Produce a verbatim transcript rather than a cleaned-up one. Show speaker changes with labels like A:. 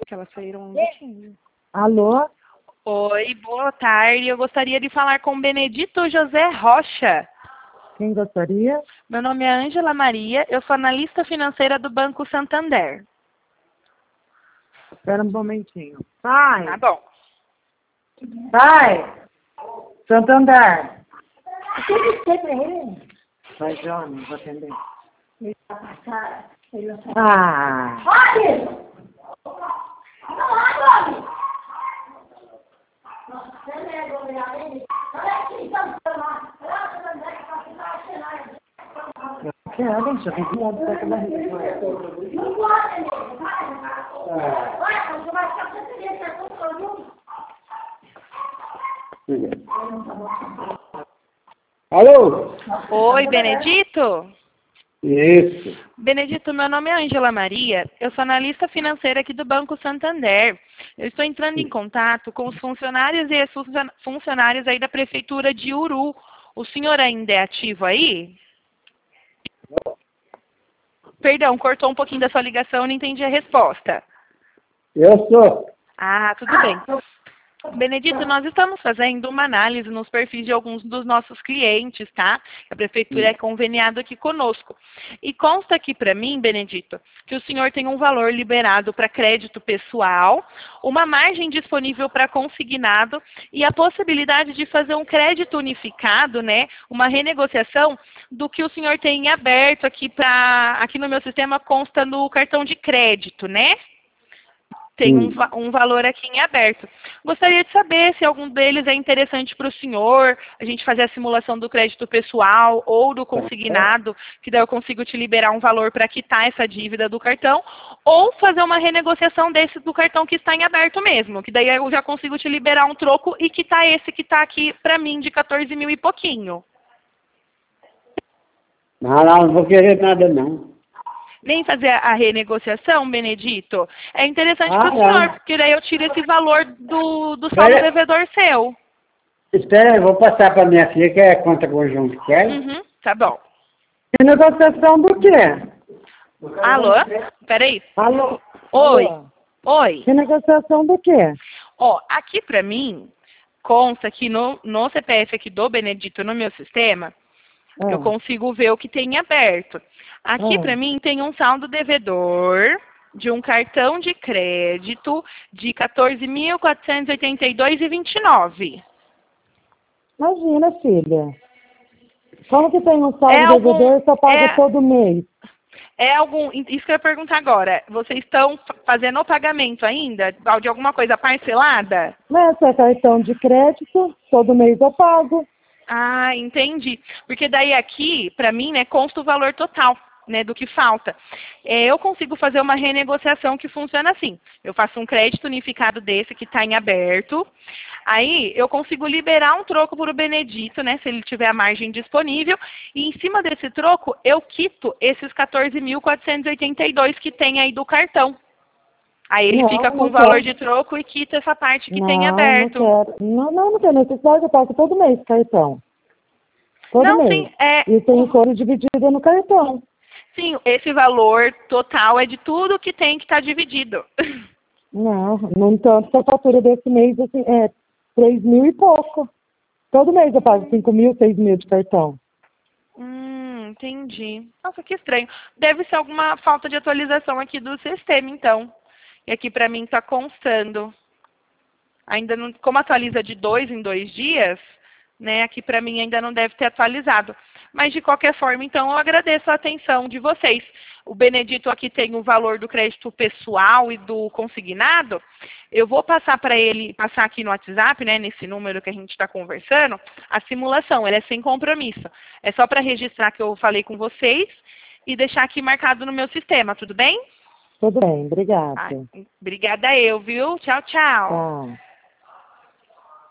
A: que elas saíram um minutinho.
B: Alô?
A: Oi, boa tarde. Eu gostaria de falar com Benedito José Rocha.
B: Quem gostaria?
A: Meu nome é Ângela Maria, eu sou analista financeira do Banco Santander.
B: Espera um momentinho. Pai!
A: Tá bom.
B: Pai! Santander! O que eu disse pra ele? Vai, Johnny, vou atender. Ele vai passar. Ele vai passar. Ah! Olha! Não, olha! Que é, deixa eu ver que lado tá aquela rede. Não pode, vai, você vai ficar
C: Alô?
A: Oi, Benedito?
C: Isso.
A: Benedito, meu nome é Ângela Maria, eu sou analista financeira aqui do Banco Santander. Eu estou entrando em contato com os funcionários e as funcionárias aí da Prefeitura de Uru. O senhor ainda é ativo aí? Perdão, cortou um pouquinho da sua ligação, não entendi a resposta.
C: Eu sou.
A: Ah, tudo bem. Benedito, nós estamos fazendo uma análise nos perfis de alguns dos nossos clientes, tá? A prefeitura é conveniada aqui conosco. E consta aqui para mim, Benedito, que o senhor tem um valor liberado para crédito pessoal, uma margem disponível para consignado e a possibilidade de fazer um crédito unificado, né? Uma renegociação do que o senhor tem aberto aqui para, aqui no meu sistema consta no cartão de crédito, né? Tem um, um valor aqui em aberto. Gostaria de saber se algum deles é interessante para o senhor, a gente fazer a simulação do crédito pessoal ou do consignado, que daí eu consigo te liberar um valor para quitar essa dívida do cartão, ou fazer uma renegociação desse do cartão que está em aberto mesmo, que daí eu já consigo te liberar um troco e quitar esse que está aqui para mim de quatorze mil e pouquinho.
C: Não, não, não vou querer nada não.
A: Nem fazer a renegociação, Benedito? É interessante
C: Ah,
A: para o senhor, porque daí eu tiro esse valor do, do saldo
C: Espera.
A: devedor seu.
C: Espera, eu vou passar para minha filha, que é conta conjunto, quer?
A: Uhum, tá bom.
B: E negociação do quê?
A: Alô? Peraí.
B: Alô?
A: Oi.
B: Alô?
A: Oi.
B: Que negociação do quê?
A: Ó, aqui para mim, consta que no, no C P F aqui do Benedito, no meu sistema,
B: Ah.
A: eu consigo ver o que tem aberto. Aqui
B: Ah.
A: para mim tem um saldo devedor de um cartão de crédito de quatorze mil quatrocentos e oitenta e dois reais e vinte e nove.
B: Imagina, filha. Como que tem um saldo
A: É algum-
B: devedor e só paga
A: é-
B: todo mês?
A: É algum, isso que eu ia perguntar agora, vocês estão fa- fazendo o pagamento ainda de alguma coisa parcelada?
B: Não, se é cartão de crédito, todo mês eu pago.
A: Ah, entendi. Porque daí aqui, para mim, né, consta o valor total, né, do que falta. É, eu consigo fazer uma renegociação que funciona assim. Eu faço um crédito unificado desse que está em aberto. Aí eu consigo liberar um troco para o Benedito, né, se ele tiver a margem disponível. E em cima desse troco, eu quito esses quatorze mil quatrocentos e oitenta e dois que tem aí do cartão. Aí ele
B: Não,
A: fica com
B: não
A: o valor
B: quero.
A: de troco e quita essa parte que
B: não,
A: tem aberto.
B: Não, quero. Não, não, não tem necessidade, eu pago todo mês cartão. Todo
A: Não,
B: mês.
A: sim, é,
B: E tem
A: o-
B: coro dividido no cartão.
A: sim, esse valor total é de tudo que tem que estar dividido.
B: Não, no entanto, a fatura desse mês assim, é três mil e pouco. Todo mês eu pago cinco mil, seis mil de cartão.
A: Hum, entendi. Nossa, que estranho. Deve ser alguma falta de atualização aqui do sistema, então. E aqui para mim está constando. Ainda não, como atualiza de dois em dois dias, né? Aqui para mim ainda não deve ter atualizado. Mas de qualquer forma, então, eu agradeço a atenção de vocês. O Benedito aqui tem o valor do crédito pessoal e do consignado. Eu vou passar para ele, passar aqui no WhatsApp, né, nesse número que a gente está conversando, a simulação. Ela é sem compromisso. É só para registrar que eu falei com vocês e deixar aqui marcado no meu sistema, tudo bem?
B: Tudo bem, obrigada.
A: Ah, obrigada eu, viu? Tchau, tchau.
B: Tá.